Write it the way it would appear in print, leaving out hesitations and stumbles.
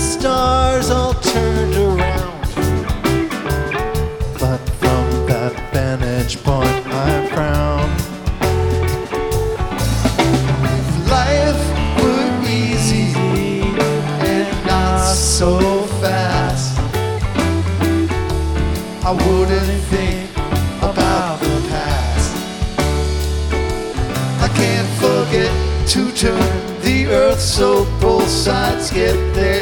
stars all turned around. But from that vantage point I frown. If life were easy and not so fast, I wouldn't think about the past. I can't forget to turn the earth so both sides get their